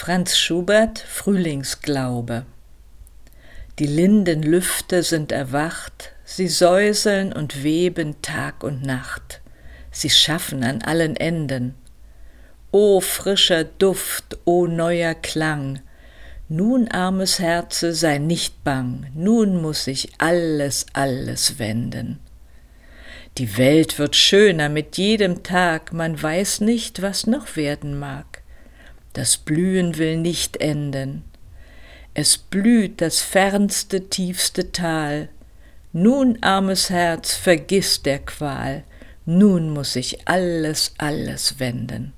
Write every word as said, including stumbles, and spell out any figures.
Franz Schubert, Frühlingsglaube. Die linden Lüfte sind erwacht, sie säuseln und weben Tag und Nacht, sie schaffen an allen Enden. O frischer Duft, o neuer Klang, nun, armes Herze, sei nicht bang, nun muß sich alles, alles wenden. Die Welt wird schöner mit jedem Tag, man weiß nicht, was noch werden mag. Das Blühen will nicht enden. Es blüht das fernste, tiefste Tal. Nun, armes Herz, vergiss der Qual, nun muß sich alles, alles wenden.